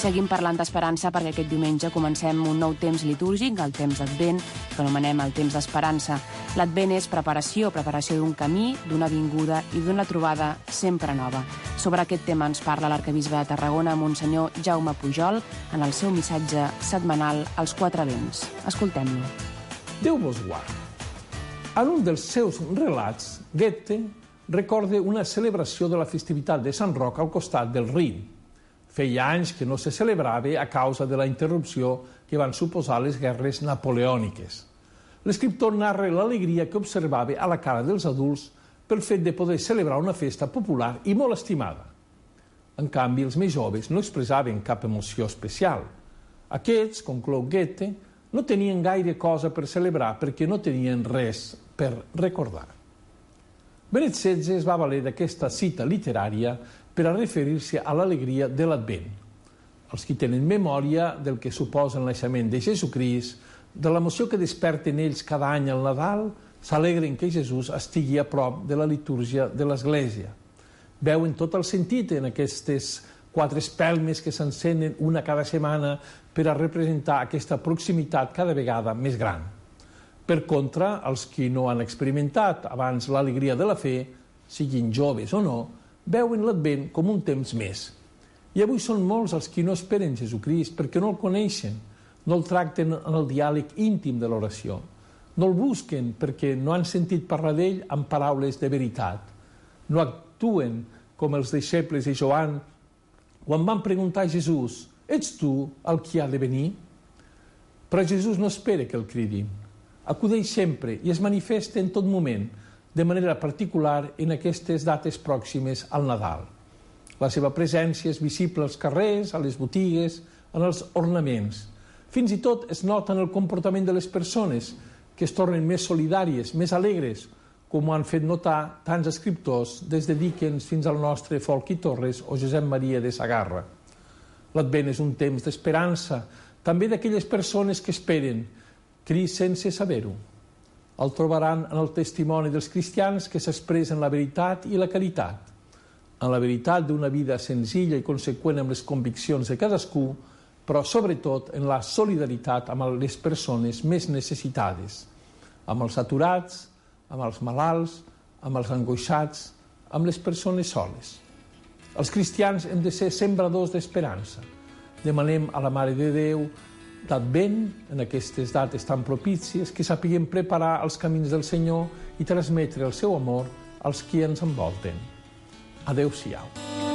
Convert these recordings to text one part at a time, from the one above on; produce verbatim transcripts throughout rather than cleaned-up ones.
seguim parlant d'esperança perquè aquest diumenge comencem un nou temps litúrgic, el temps d'Advent, que anomenem el temps d'esperança. L'Advent és preparació, preparació d'un camí, d'una vinguda i d'una trobada sempre nova. Sobre aquest tema ens parla l'arquebisbe de Tarragona, Monsenyor Jaume Pujol, en el seu missatge setmanal als Quatre Vents. Escoltem-lo. Déu vos guard. En un dels seus relats, Goethe recorda una celebració de la festivitat de Sant Roc al costat del Rin. Feia anys que no se celebrava a causa de la interrupció que van suposar les guerres napoleòniques. L'escriptor narra l'alegria que observava a la cara dels adults pel fet de poder celebrar una festa popular i molt estimada. En canvi, els més joves no expressaven cap emoció especial. Aquests, conclou Goethe, no tenien gaire cosa per celebrar perquè no tenien res per recordar. Benet setze es va valer d'aquesta cita literària per a referir-se a l'alegria de l'Advent. Els qui tenen memòria del que suposa el naixement de Jesucrist, de l'emoció que desperta en ells cada any el Nadal, s'alegren que Jesús estigui a prop de la litúrgia de l'Església. Veuen tot el sentit en aquestes quatre espelmes que s'encenen una cada setmana per a representar aquesta proximitat cada vegada més gran. Per contra, els qui no han experimentat abans l'alegria de la fe, siguin joves o no, veuen l'Advent com un temps més. I avui són molts els qui no esperen Jesucrist perquè no el coneixen, no el tracten en el diàleg íntim de l'oració, no el busquen perquè no han sentit parlar d'ell amb paraules de veritat, no actuen com els deixebles de Joan quan van preguntar a Jesús: «Ets tu el qui ha de venir?» Però Jesús no espera que el cridin. Acudeix sempre i es manifesta en tot moment, de manera particular en aquestes dates pròximes al Nadal. La seva presència és visible als carrers, a les botigues, en els ornaments. Fins i tot es nota en el comportament de les persones, que es tornen més solidàries, més alegres, com ho han fet notar tants escriptors, des de Dickens fins al nostre Folchi Torres o Josep Maria de Sagarra. L'Advent és un temps d'esperança, també d'aquelles persones que esperen, Crist sense saber-ho. El trobaran en el testimoni dels cristians que s'expressen la veritat i la caritat, en la veritat d'una vida senzilla i conseqüent amb les conviccions de cadascú, però sobretot en la solidaritat amb les persones més necessitades, amb els aturats, amb els malalts, amb els angoixats, amb les persones soles. Els cristians hem de ser sembradors d'esperança. Demanem a la Mare de Déu d'Advent, en aquestes dates tan propícies, que sapiguem preparar els camins del Senyor i transmetre el seu amor als qui ens envolten. Adéu-siau.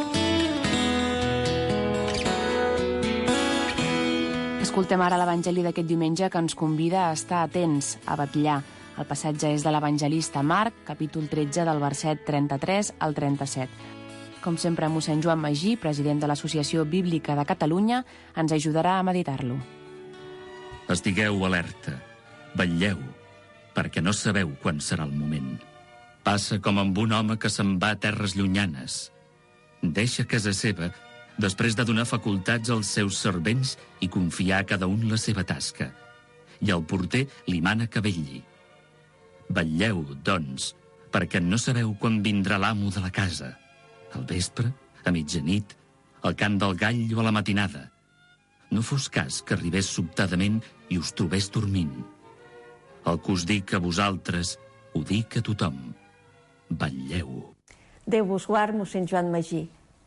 Escoltem ara l'Evangeli d'aquest diumenge que ens convida a estar atents, a vetllar. El passatge és de l'evangelista Marc, capítol tretze, del verset trenta-tres al trenta-set. Com sempre, mossèn Joan Magí, president de l'Associació Bíblica de Catalunya, ens ajudarà a meditar-lo. Estigueu alerta, vetlleu, perquè no sabeu quan serà el moment. Passa com amb un home que se'n va a terres llunyanes. Deixa casa seva, després de donar facultats als seus servents i confiar a cada un la seva tasca. I el porter li mana que vetlli. Vetlleu, doncs, perquè no sabeu quan vindrà l'amo de la casa. Al vespre, a mitjanit, al cant del gall o a la matinada. No fos cas que arribés sobtadament i us trobés dormint. El que us dic a vosaltres, ho dic a tothom. Vetlleu. Déu vos guard, mossèn Joan Magí.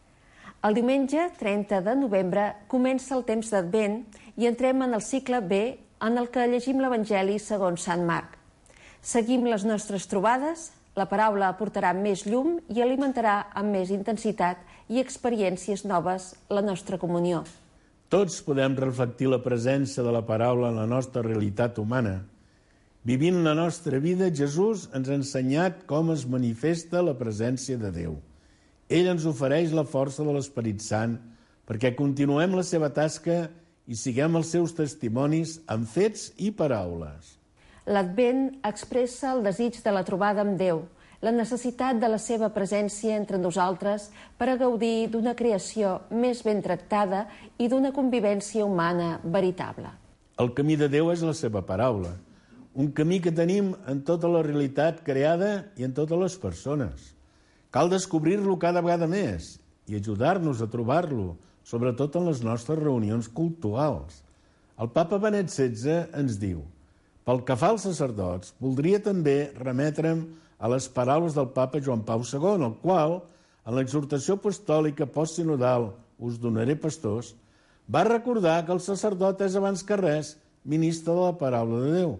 El diumenge trenta de novembre comença el temps d'Advent i entrem en el cicle B, en el que llegim l'Evangeli segons Sant Marc. Seguim les nostres trobades, la paraula aportarà més llum i alimentarà amb més intensitat i experiències noves la nostra comunió. Tots podem reflectir la presència de la paraula en la nostra realitat humana. Vivint la nostra vida, Jesús ens ha ensenyat com es manifesta la presència de Déu. Ell ens ofereix la força de l'Esperit Sant perquè continuem la seva tasca i siguem els seus testimonis amb fets i paraules. L'Advent expressa el desig de la trobada amb Déu, la necessitat de la seva presència entre nosaltres per a gaudir d'una creació més ben tractada i d'una convivència humana veritable. El camí de Déu és la seva paraula, un camí que tenim en tota la realitat creada i en totes les persones. Cal descobrir-lo cada vegada més i ajudar-nos a trobar-lo, sobretot en les nostres reunions cultuals. El papa Benet setze ens diu: pel que fa als sacerdots, voldria també remetre'm a les paraules del papa Joan Pau segon, el qual, en l'exhortació apostòlica postsinodal Us donaré pastors, va recordar que el sacerdot és abans que res ministre de la paraula de Déu.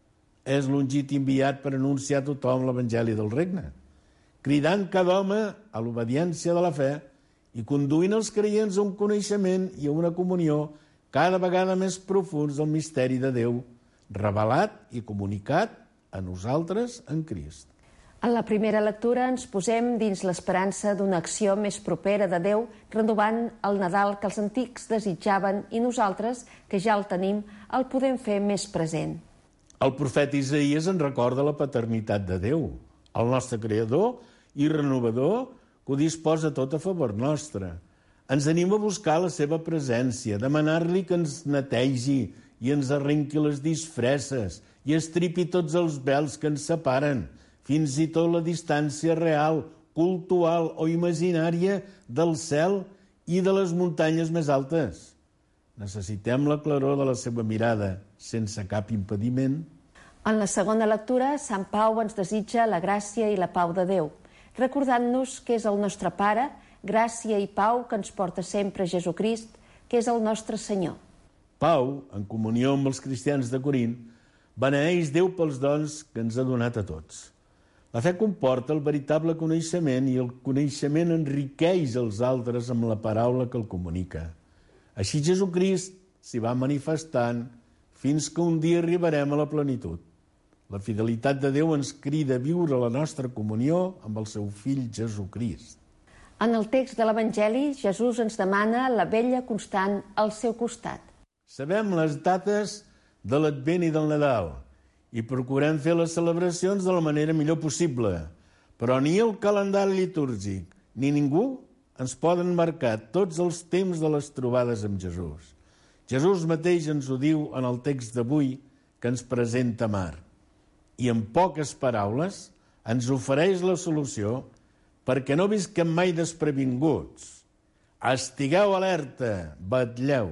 És l'ungit enviat per anunciar a tothom l'Evangeli del Regne, cridant cada home a l'obediència de la fe i conduint els creients a un coneixement i a una comunió cada vegada més profunds del misteri de Déu, revelat i comunicat a nosaltres en Crist. En la primera lectura ens posem dins l'esperança d'una acció més propera de Déu, renovant el Nadal que els antics desitjaven i nosaltres, que ja el tenim, el podem fer més present. El profeta Isaïes ens recorda la paternitat de Déu, el nostre creador i renovador, que ho disposa tot a favor nostre. Ens anima a buscar la seva presència, demanar-li que ens netegi i ens arrenqui les disfresses i estripi tots els vels que ens separen, fins i tot la distància real, cultural o imaginària del cel i de les muntanyes més altes. Necessitem la claror de la seva mirada, sense cap impediment. En la segona lectura, Sant Pau ens desitja la gràcia i la pau de Déu, recordant-nos que és el nostre Pare, gràcia i pau que ens porta sempre Jesucrist, que és el nostre Senyor. Pau, en comunió amb els cristians de Corint, beneeix Déu pels dons que ens ha donat a tots. La fe comporta el veritable coneixement i el coneixement enriqueix els altres amb la paraula que el comunica. Així Jesucrist s'hi va manifestant fins que un dia arribarem a la plenitud. La fidelitat de Déu ens crida a viure la nostra comunió amb el seu fill Jesucrist. En el text de l'Evangeli, Jesús ens demana la vella constant al seu costat. Sabem les dates de l'Advent i del Nadal i procurem fer les celebracions de la manera millor possible, però ni el calendari litúrgic ni ningú ens poden marcar tots els temps de les trobades amb Jesús. Jesús mateix ens ho diu en el text d'avui que ens presenta Marc. I en poques paraules ens ofereix la solució perquè no visquem mai desprevinguts. Estigueu alerta, vetlleu.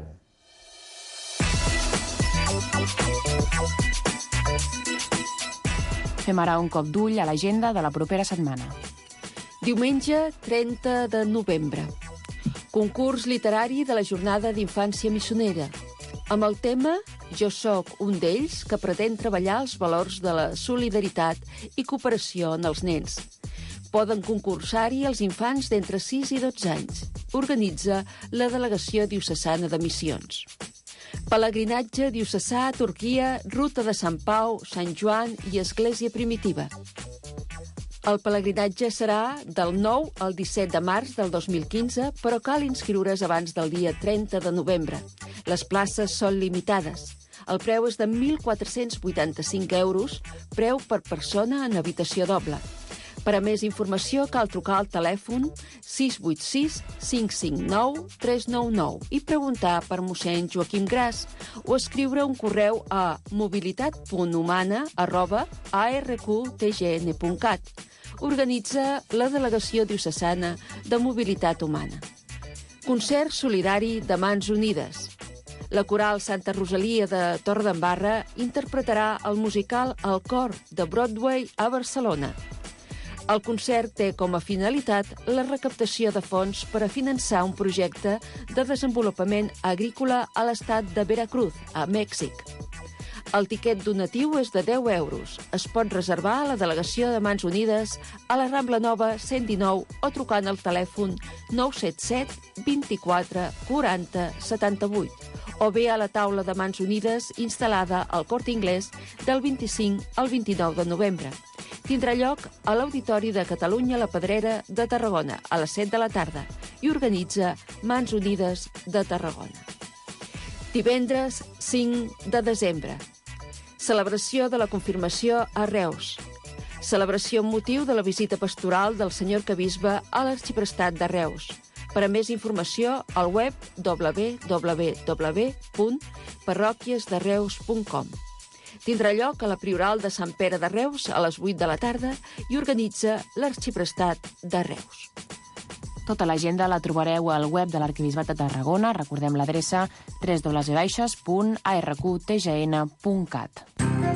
Fem ara un cop d'ull a l'agenda de la propera setmana. Diumenge trenta de novembre. Concurs literari de la Jornada d'Infància Missionera, amb el tema Jo soc un d'ells que pretén treballar els valors de la solidaritat i cooperació en els nens. Poden concursar-hi els infants d'entre sis i dotze anys. Organitza la Delegació Diocesana de Missions. Pelegrinatge diocesà a Turquia, ruta de Sant Pau, Sant Joan i Església Primitiva. El pelegrinatge serà del nou al disset de març del dos mil quinze, però cal inscriure's abans del dia trenta de novembre. Les places són limitades. El preu és de mil quatre-cents vuitanta-cinc euros, preu per persona en habitació doble. Per a més informació cal trucar al telèfon sis vuit sis, cinc cinc nou, tres nou nou i preguntar per mossèn Joaquim Gras o escriure un correu a mobilitat punt humana arroba a r q t g n punt cat. Organitza la Delegació Diocesana de Mobilitat Humana. Concert solidari de Mans Unides. La Coral Santa Rosalia de Torredembarra interpretarà el musical El cor de Broadway a Barcelona. El concert té com a finalitat la recaptació de fons per a finançar un projecte de desenvolupament agrícola a l'estat de Veracruz, a Mèxic. El tiquet donatiu és de deu euros. Es pot reservar a la Delegació de Mans Unides a la Rambla Nova cent dinou o trucant al telèfon nou set set, vint-i-quatre, quaranta, setanta-vuit o bé a la taula de Mans Unides instal·lada al Corte Inglés del vint-i-cinc al vint-i-nou de novembre. Tindrà lloc a l'Auditori de Catalunya La Pedrera de Tarragona a les set de la tarda i organitza Mans Unides de Tarragona. Divendres cinc de desembre. Celebració de la confirmació a Reus. Celebració amb motiu de la visita pastoral del senyor arquebisbe a l'Arxiprestat de Reus. Per a més informació, al web w w w punt parròquies de reus punt com. Tindrà lloc a la Prioral de Sant Pere de Reus a les vuit de la tarda i organitza l'Arxiprestat de Reus. Tota l'agenda la trobareu al web de l'Arquebisbat de Tarragona. Recordem l'adreça w w w punt a r q t g n punt cat.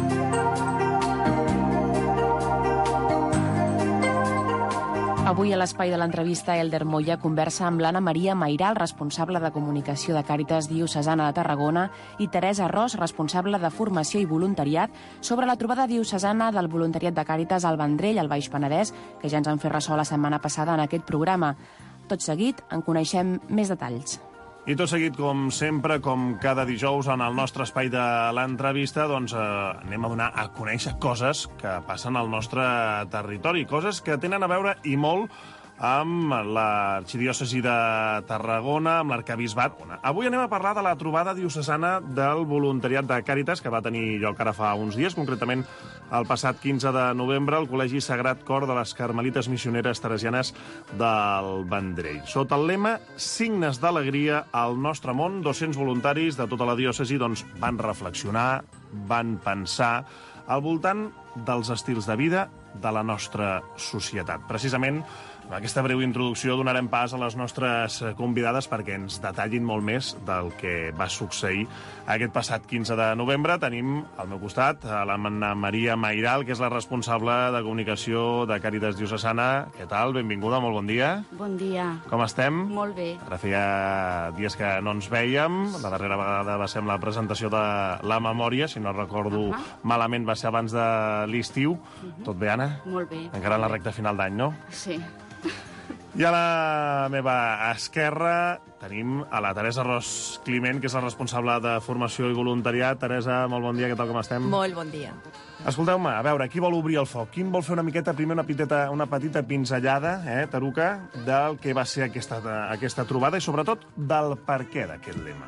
Avui a l'espai de l'entrevista, Elder Moya conversa amb l'Anna Maria Mairal, responsable de comunicació de Càritas Diocesana de Tarragona, i Teresa Ros, responsable de formació i voluntariat, sobre la trobada diocesana del voluntariat de Càritas al Vendrell, al Baix Penedès, que ja ens han fet ressò la setmana passada en aquest programa. Tot seguit en coneixem més detalls. I tot seguit, com sempre, com cada dijous en el nostre espai de l'entrevista, doncs eh, anem a donar a conèixer coses que passen al nostre territori, coses que tenen a veure i molt amb l'arxidiòcesi de Tarragona, amb l'arquebisbat. Avui anem a parlar de la trobada diocesana del voluntariat de Càritas, que va tenir lloc ara fa uns dies, concretament el passat quinze de novembre, al Col·legi Sagrat Cor de les Carmelites Missioneres Teresianes del Vendrell. Sota el lema Signes d'alegria al nostre món, dos-cents voluntaris de tota la diòcesi doncs, van reflexionar, van pensar al voltant dels estils de vida de la nostra societat. Precisament, amb aquesta breu introducció donarem pas a les nostres convidades perquè ens detallin molt més del que va succeir aquest passat quinze de novembre. Tenim al meu costat a l'Anna Maria Mairal, que és la responsable de comunicació de Càritas Diocesana. Què tal? Benvinguda, molt bon dia. Bon dia. Com estem? Molt bé. Ara feia dies que no ens vèiem. La darrera vegada va ser amb la presentació de la memòria, si no recordo uh -huh. malament, va ser abans de l'estiu. Uh -huh. Tot bé, Anna? Molt bé. Encara en la recta final d'any, no? Sí. I a la meva esquerra tenim a la Teresa Ros Climent, que és la responsable de formació i voluntariat. Teresa, molt bon dia, què tal, com estem? Molt bon dia. Escolteu-me, a veure, qui vol obrir el foc? Qui vol fer una miqueta, primer, una petita, una petita pinzellada, eh, Taruca, del que va ser aquesta, aquesta trobada i, sobretot, del per què d'aquest lema?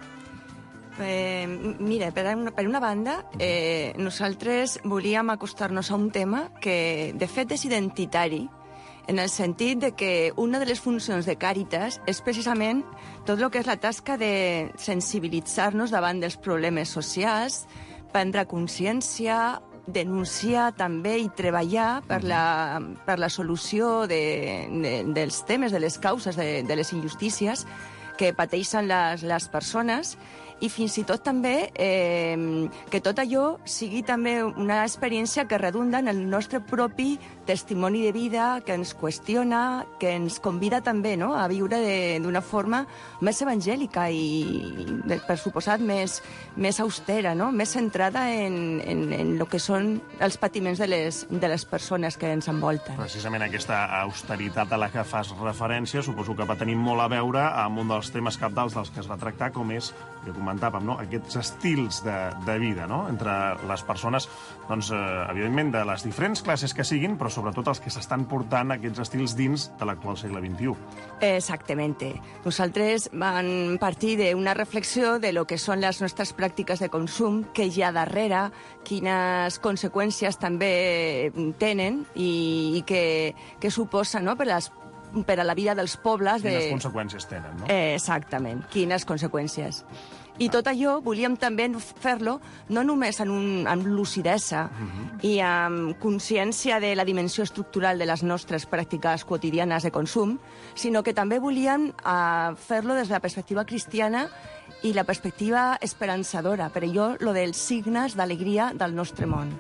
Eh, mira, per una, per una banda, eh, nosaltres volíem acostar-nos a un tema que, de fet, és identitari, en el sentit de que una de les funcions de Càritas és precisament tot el que és la tasca de sensibilitzar-nos davant dels problemes socials, prendre consciència, denunciar també i treballar per la, per la solució de, de, dels temes, de les causes, de, de les injustícies que pateixen les, les persones, i fins i tot també eh, que tot allò sigui també una experiència que redunda en el nostre propi testimoni de vida, que ens qüestiona, que ens convida també, no?, a viure d'una forma més evangèlica i, per suposat, més, més austera, no?, més centrada en, en, en el que són els patiments de les, de les persones que ens envolten. Precisament aquesta austeritat a la que fas referència suposo que va tenir molt a veure amb un dels temes cabdals dels que es va tractar, com és, que comentàvem, no?, aquests estils de, de vida, no?, entre les persones, doncs, eh, evidentment, de les diferents classes que siguin, però sobretot els que s'estan portant aquests estils dins de l'actual segle vint-i-u. Exactamente. Nosaltres vam partir d'una reflexió de lo que són les nostres pràctiques de consum, que hi ha darrere, quines conseqüències també tenen i, i que, que suposa, no?, per les per a la vida dels pobles. Quines de... conseqüències tenen, no? Eh, exactament, quines conseqüències. I tot allò volíem també fer-lo no només en, un, en lucidesa uh-huh. i amb consciència de la dimensió estructural de les nostres pràctiques quotidianes de consum, sinó que també volíem uh, fer-lo des de la perspectiva cristiana i la perspectiva esperançadora, per allò, lo dels signes d'alegria del nostre món.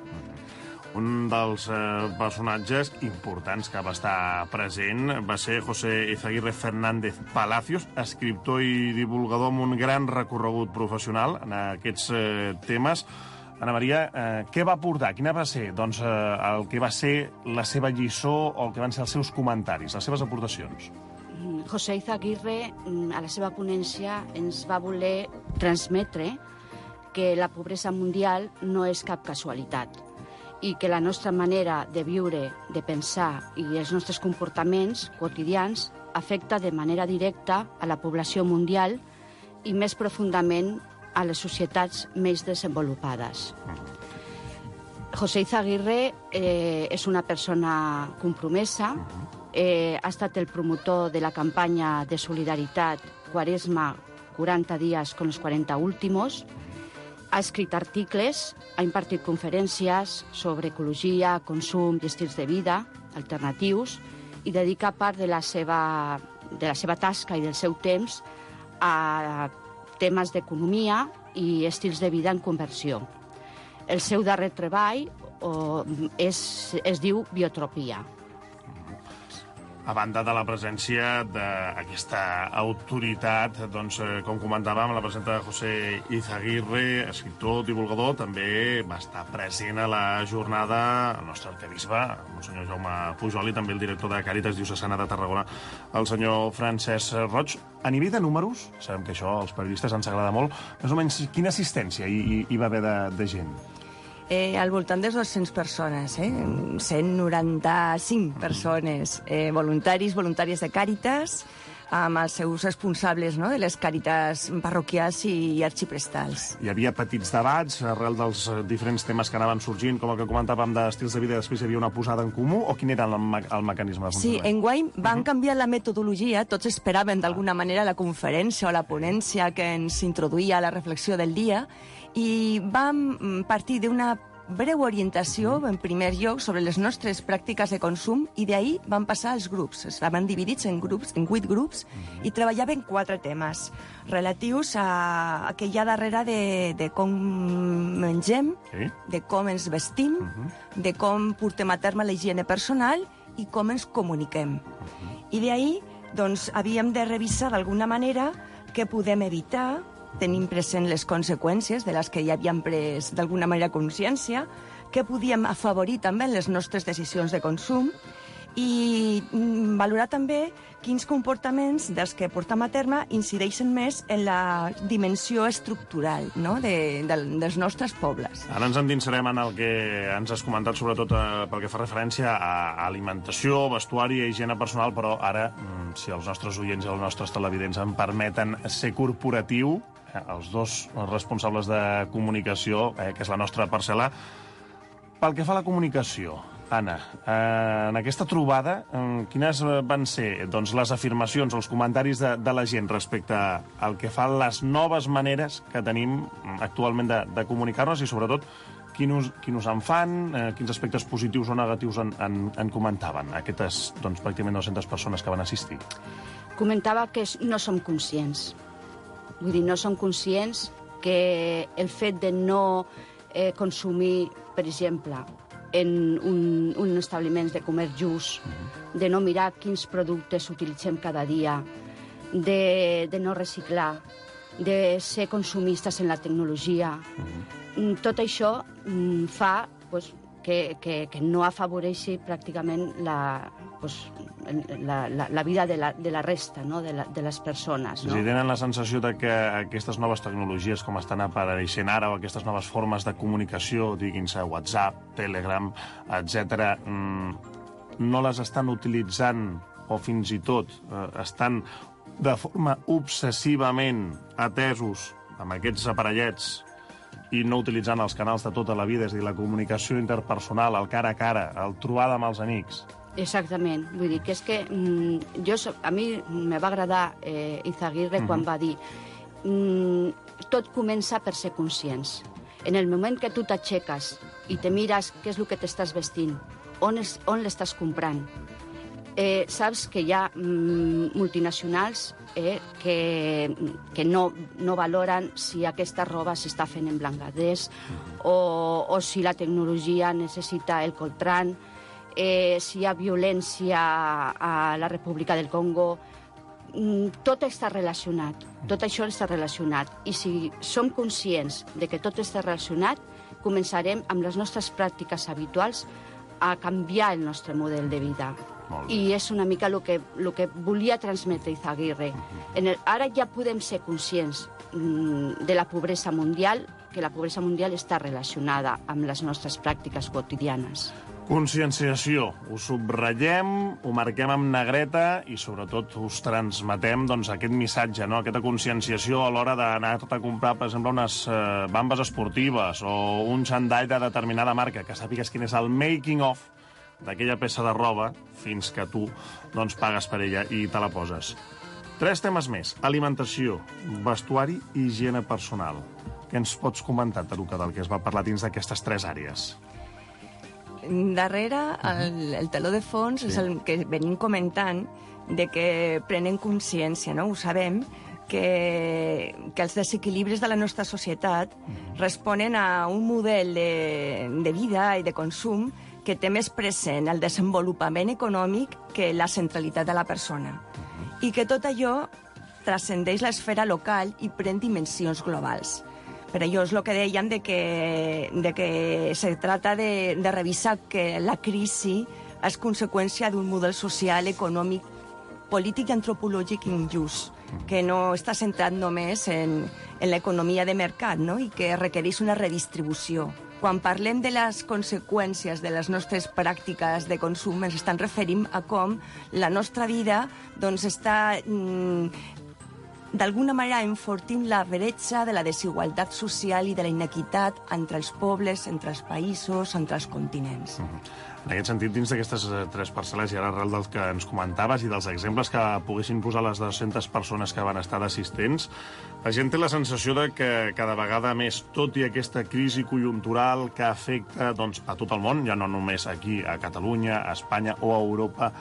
Un dels eh, personatges importants que va estar present va ser José Izaguirre Fernández Palacios, escriptor i divulgador amb un gran recorregut professional en aquests eh, temes. Anna Maria, eh, què va aportar? Quina va ser doncs, eh, el que va ser la seva lliçó o el que van ser els seus comentaris, les seves aportacions? José Izaguirre, a la seva ponència, ens va voler transmetre que la pobresa mundial no és cap casualitat i que la nostra manera de viure, de pensar i els nostres comportaments quotidians afecta de manera directa a la població mundial i més profundament a les societats més desenvolupades. José Izaguirre eh, és una persona compromesa, eh, ha estat el promotor de la campanya de solidaritat Quaresma quaranta dies con los quaranta últimos, ha escrit articles, ha impartit conferències sobre ecologia, consum i estils de vida alternatius i dedica part de la seva de la seva tasca i del seu temps a temes d'economia i estils de vida en conversió. El seu darrer treball o, és, es diu Biotropia. A banda de la presència d'aquesta autoritat, doncs, com comentàvem, la presència de José Izaguirre, escriptor, divulgador, també va estar present a la jornada el nostre arquebisbe, el monsenyor Jaume Pujol, i també el director de Càritas Diocesana de Tarragona, el senyor Francesc Roig. A nivell de números, sabem que això als periodistes ens agrada molt, més o menys quina assistència hi, hi va haver de, de gent? Eh, al voltant de dues-centes persones, eh? cent noranta-cinc persones, eh, voluntaris, voluntàries de Càritas, amb els seus responsables, no?, de les càritas parroquials i arxiprestals. Hi havia petits debats arrel dels diferents temes que anaven sorgint, com el que comentàvem d'estils de vida, i després hi havia una posada en comú, o quin era el, me el mecanisme de funcionament? Sí, enguany van canviar la metodologia, tots esperaven d'alguna manera la conferència o la ponència que ens introduïa a la reflexió del dia, i vam partir d'una breu orientació, en primer lloc, sobre les nostres pràctiques de consum, i d'ahir van passar als grups. Estaven dividits en grups, en vuit grups, i treballaven quatre temes relatius a, a que hi ha darrere de, de com mengem, sí, de com ens vestim, uh -huh. de com portem a terme la higiene personal i com ens comuniquem. Uh -huh. I d'ahir, doncs, havíem de revisar d'alguna manera què podem evitar, tenim present les conseqüències de les que ja havíem pres d'alguna manera consciència, que podíem afavorir també en les nostres decisions de consum i valorar també quins comportaments dels que portem a terme incideixen més en la dimensió estructural, no?, de, de, dels nostres pobles. Ara ens endinsarem en el que ens has comentat, sobretot eh, pel que fa referència a alimentació, vestuari i higiene personal, però ara, si els nostres oients i els nostres televidents em permeten ser corporatiu, els dos responsables de comunicació, eh, que és la nostra parcel·la. Pel que fa a la comunicació, Anna, eh, en aquesta trobada, eh, quines van ser, doncs, les afirmacions, els comentaris de, de la gent respecte al que fa les noves maneres que tenim actualment de, de comunicar-nos i, sobretot, quin us, quin us en fan, eh, quins aspectes positius o negatius en, en, en comentaven aquestes, doncs, pràcticament dues-centes persones que van assistir? Comentava que no som conscients. Vull dir, no som conscients que el fet de no eh, consumir, per exemple, en un, un establiment de comerç just, de no mirar quins productes utilitzem cada dia, de, de no reciclar, de ser consumistes en la tecnologia, tot això fa pues, que, que, que no afavoreixi pràcticament la, pues, la, la, la vida de la, de la resta, no?, de, la, de les persones. No? Si tenen la sensació de que aquestes noves tecnologies, com estan apareixent ara, o aquestes noves formes de comunicació, diguin-se WhatsApp, Telegram, etcètera, no les estan utilitzant, o fins i tot eh, estan de forma obsessivament atesos amb aquests aparellets i no utilitzant els canals de tota la vida, és a dir, la comunicació interpersonal, el cara a cara, el trobada amb els amics. Exactament. Vull dir que és que mm, jo, a mi me va agradar eh, Izaguirre quan uh -huh. va dir mm, tot comença per ser conscients. En el moment que tu t'aixeques i te mires què és el que t'estàs vestint, on, és, on l'estàs comprant, eh, saps que hi ha mm, multinacionals eh, que, que no, no valoren si aquesta roba s'està fent en Bangladesh o, o si la tecnologia necessita el coltran, eh, si hi ha violència a la República del Congo. Tot està relacionat, tot això està relacionat. I si som conscients de que tot està relacionat, començarem amb les nostres pràctiques habituals a canviar el nostre model de vida. I és una mica el que, el que volia transmetre Izaguirre. En el, ara ja podem ser conscients mm, de la pobresa mundial, que la pobresa mundial està relacionada amb les nostres pràctiques quotidianes. Conscienciació. Ho subratllem, ho marquem amb negreta i, sobretot, us transmetem doncs, aquest missatge, no? Aquesta conscienciació a l'hora d'anar-te a comprar, per exemple, unes eh, bambes esportives o un xandall de determinada marca, que sàpigues quin és el making of d'aquella peça de roba fins que tu doncs, pagues per ella i te la poses. Tres temes més. Alimentació, vestuari i higiene personal. Què ens pots comentar, Taruca, del que es va parlar dins d'aquestes tres àrees? Darrere, el, el teló de fons, sí, és el que venim comentant, de que prenen consciència, no? Ho sabem, que, que els desequilibris de la nostra societat responen a un model de, de vida i de consum que té més present el desenvolupament econòmic que la centralitat de la persona. I que tot allò transcendeix l'esfera local i pren dimensions globals. Per allò és el que dèiem de que, de que se trata de, de revisar que la crisi és conseqüència d'un model social, econòmic, polític i antropològic injust, que no està centrat només en, en l'economia de mercat, no? I que requereix una redistribució. Quan parlem de les conseqüències de les nostres pràctiques de consum, ens estan referint a com la nostra vida doncs, està mm, d'alguna manera enfortint la bretxa de la desigualtat social i de la inequitat entre els pobles, entre els països, entre els continents. Mm-hmm. En aquest sentit, dins d'aquestes tres parcel·les, i ara arrel del que ens comentaves i dels exemples que poguessin posar les dues-centes persones que van estar d'assistents, la gent té la sensació de que cada vegada més, tot i aquesta crisi conjuntural que afecta doncs, a tot el món, ja no només aquí a Catalunya, a Espanya o a Europa,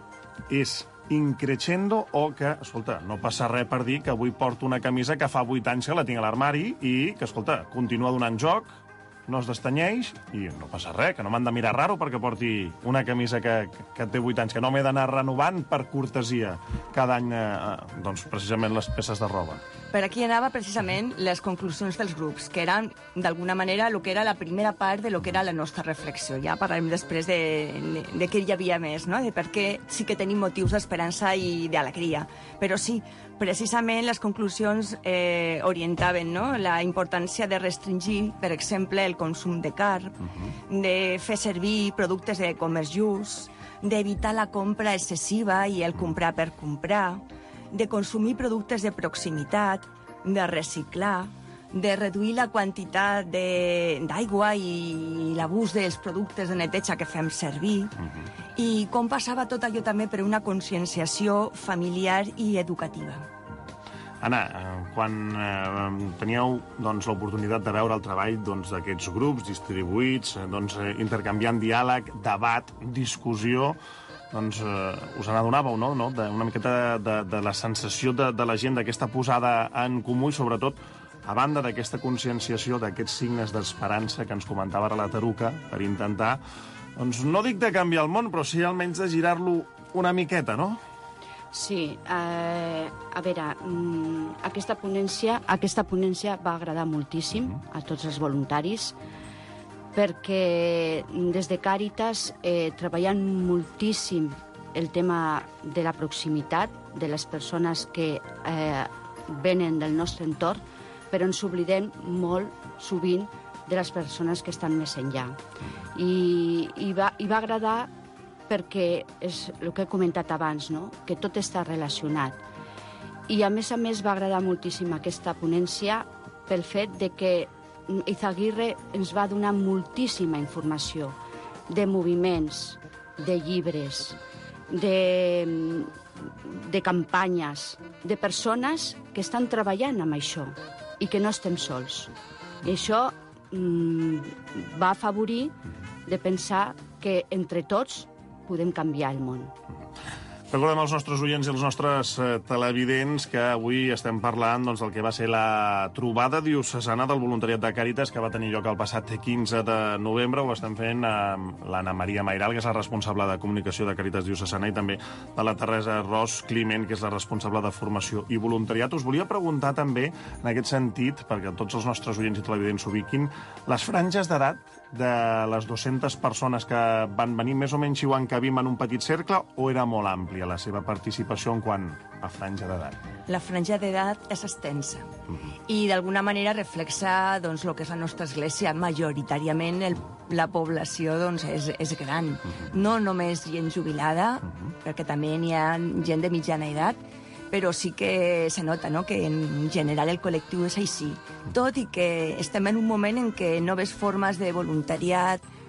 és increixendo o que, escolta, no passa res per dir que avui porto una camisa que fa vuit anys que la tinc a l'armari i que, escolta, continua donant joc, no es destanyeix i no passa res, que no m'han de mirar raro perquè porti una camisa que, que té vuit anys, que no m'he d'anar renovant per cortesia cada any, eh, doncs, precisament les peces de roba. Per aquí anava precisament les conclusions dels grups, que eren, d'alguna manera, el que era la primera part de lo que era la nostra reflexió. Ja parlarem després de, de, de què hi havia més, no? De per què sí que tenim motius d'esperança i d'alegria. Però sí, precisament les conclusions eh, orientaven, no? La importància de restringir, per exemple, el consum de carn, uh-huh. de fer servir productes de comerç just, d'evitar la compra excessiva i el comprar per comprar, de consumir productes de proximitat, de reciclar, de reduir la quantitat d'aigua i l'abús dels productes de neteja que fem servir, uh-huh. i com passava tot allò també per una conscienciació familiar i educativa. Anna, quan eh, teníeu doncs, l'oportunitat de veure el treball doncs, d'aquests grups distribuïts, doncs, intercanviant diàleg, debat, discussió, doncs eh, us n'adonàveu, no? no? De, una miqueta de, de, de la sensació de, de la gent, d'aquesta posada en comú i, sobretot, a banda d'aquesta conscienciació, d'aquests signes d'esperança que ens comentava ara la Taruca, per intentar, doncs no dic de canviar el món, però sí almenys de girar-lo una miqueta, no? Sí, eh, a veure, mm, aquesta ponència, aquesta ponència va agradar moltíssim a tots els voluntaris, perquè des de Càritas eh, treballant moltíssim el tema de la proximitat de les persones que eh, venen del nostre entorn, però ens oblidem molt sovint de les persones que estan més enllà. I, i, va, i va agradar perquè és el que he comentat abans, no? Que tot està relacionat. I a més a més va agradar moltíssim aquesta ponència pel fet de que Eizaguirre ens va donar moltíssima informació de moviments, de llibres, de, de campanyes, de persones que estan treballant amb això i que no estem sols. I això mm, va afavorir de pensar que entre tots podem canviar el món. Recordem als nostres oients i als nostres eh, televidents que avui estem parlant doncs, del que va ser la trobada diocesana del voluntariat de Càritas que va tenir lloc el passat quinze de novembre. Ho estem fent amb l'Anna Maria Mairal, que és la responsable de comunicació de Càritas diocesana, i també de la Teresa Ros Climent, que és la responsable de formació i voluntariat. Us volia preguntar també, en aquest sentit, perquè tots els nostres oients i televidents s'ubiquin, les franges d'edat de les dues-centes persones que van venir, més o menys si ho encabim en un petit cercle, o era molt àmplia la seva participació en quant a franja d'edat? La franja d'edat és extensa uh-huh. i d'alguna manera reflexa doncs, el que és la nostra església. Majoritàriament el, la població doncs, és, és gran. Uh-huh. No només gent jubilada, uh-huh. perquè també n'hi ha gent de mitjana edat, però sí que se nota, no?, que en general el col·lectiu és així. Tot i que estem en un moment en què noves formes de voluntariat,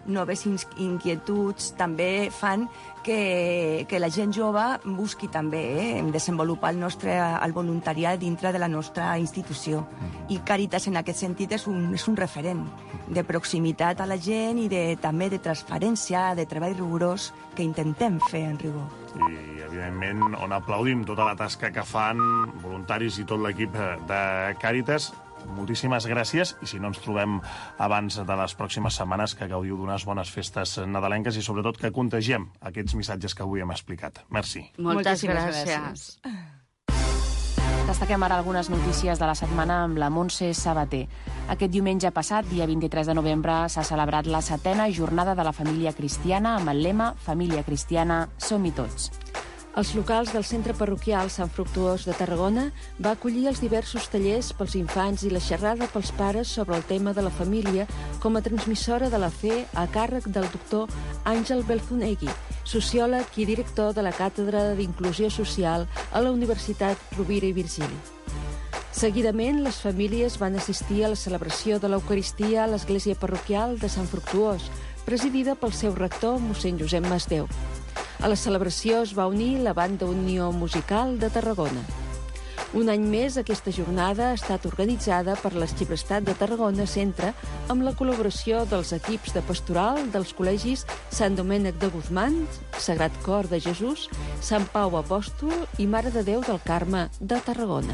noves inquietuds, també fan que, que la gent jove busqui també eh, desenvolupar el nostre el voluntariat dintre de la nostra institució. I Càritas, en aquest sentit, és un, és un referent de proximitat a la gent i de, també de transparència, de treball rigorós que intentem fer en rigor. I, evidentment, on aplaudim tota la tasca que fan voluntaris i tot l'equip de Càritas. Moltíssimes gràcies, i si no ens trobem abans de les pròximes setmanes, que gaudiu d'unes bones festes nadalenques i sobretot que contagiem aquests missatges que avui hem explicat. Merci. Moltes gràcies. Destaquem ara algunes notícies de la setmana amb la Montse Sabater. Aquest diumenge passat, dia vint-i-tres de novembre, s'ha celebrat la setena jornada de la família cristiana amb el lema Família cristiana, som-hi tots. Els locals del Centre Parroquial Sant Fructuós de Tarragona va acollir els diversos tallers pels infants i la xerrada pels pares sobre el tema de la família com a transmissora de la fe a càrrec del doctor Àngel Belzunegui, sociòleg i director de la Càtedra d'Inclusió Social a la Universitat Rovira i Virgili. Seguidament, les famílies van assistir a la celebració de l'Eucaristia a l'Església Parroquial de Sant Fructuós, presidida pel seu rector, mossèn Josep Masdeu. A la celebració es va unir la Banda Unió Musical de Tarragona. Un any més, aquesta jornada ha estat organitzada per l'Arxiprestat de Tarragona Centre amb la col·laboració dels equips de pastoral dels col·legis Sant Domènec de Guzmán, Sagrat Cor de Jesús, Sant Pau Apòstol i Mare de Déu del Carme de Tarragona.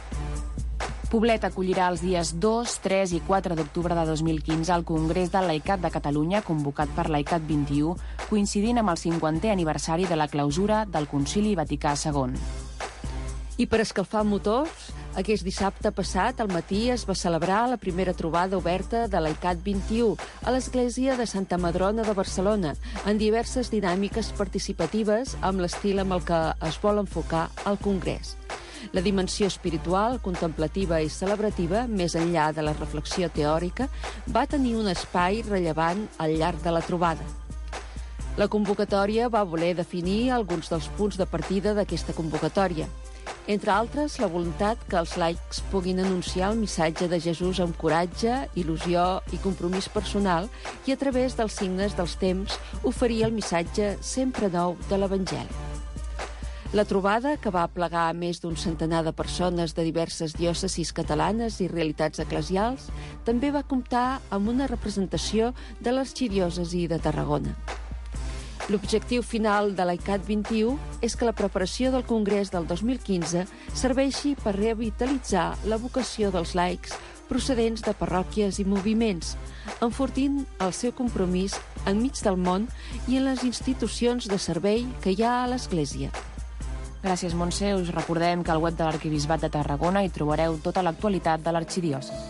Poblet acollirà els dies dos, tres i quatre d'octubre de dos mil quinze el Congrés del Laicat de Catalunya, convocat per Laicat vint-i-u, coincidint amb el cinquantè aniversari de la clausura del Concili Vaticà segon. I per escalfar motors, aquest dissabte passat, al matí, es va celebrar la primera trobada oberta de Laicat vint-i-u a l'Església de Santa Madrona de Barcelona, en diverses dinàmiques participatives amb l'estil amb el que es vol enfocar el Congrés. La dimensió espiritual, contemplativa i celebrativa, més enllà de la reflexió teòrica, va tenir un espai rellevant al llarg de la trobada. La convocatòria va voler definir alguns dels punts de partida d'aquesta convocatòria. Entre altres, la voluntat que els laics puguin anunciar el missatge de Jesús amb coratge, il·lusió i compromís personal i, a través dels signes dels temps, oferir el missatge sempre nou de l'Evangeli. La trobada, que va aplegar més d'un centenar de persones de diverses diòcesis catalanes i realitats eclesials, també va comptar amb una representació de l'arxidiòcesi de Tarragona. L'objectiu final de Laicat vint-i-u és que la preparació del Congrés del dos mil quinze serveixi per revitalitzar la vocació dels laics procedents de parròquies i moviments, enfortint el seu compromís enmig del món i en les institucions de servei que hi ha a l'Església. Gràcies, Montse. Us recordem que al web de l'Arquebisbat de Tarragona hi trobareu tota l'actualitat de l'arxidiòcesi.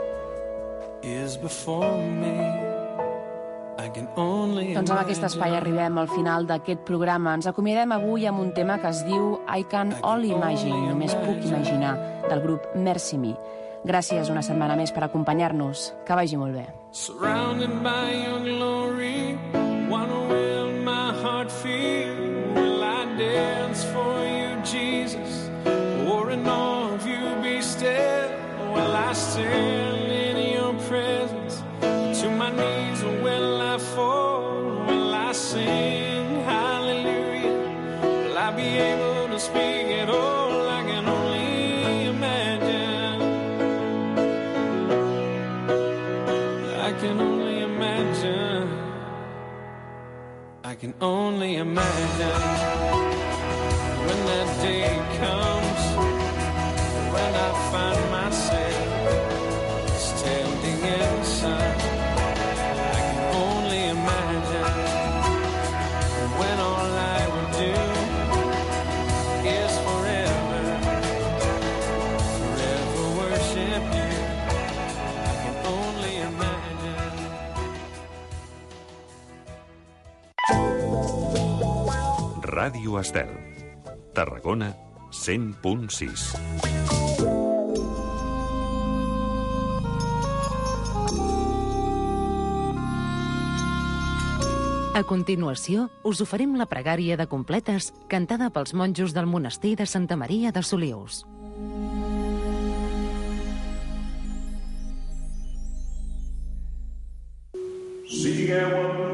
Doncs amb aquest espai arribem al final d'aquest programa. Ens acomiadem avui amb un tema que es diu I Can Only Imagine, només puc imaginar, del grup Mercy Me. Gràcies una setmana més per acompanyar-nos. Que vagi molt bé. Surrounded by your glory, one will my heart feel. Will I dance for you, Jesus? Or in all of you be still? Will I stand in your presence? To my knees or will I fall? Will I sing hallelujah? Will I be able to speak at all? I can only imagine. I can only imagine. I can only imagine when that day comes, when I find myself standing in the sun. I can only imagine when all I will do is forever, forever worship you. I can only imagine. Ràdio Estel, Tarragona, cent punt sis. A continuació, us oferim la pregària de completes cantada pels monjos del monestir de Santa Maria de Solius. Sigueu amb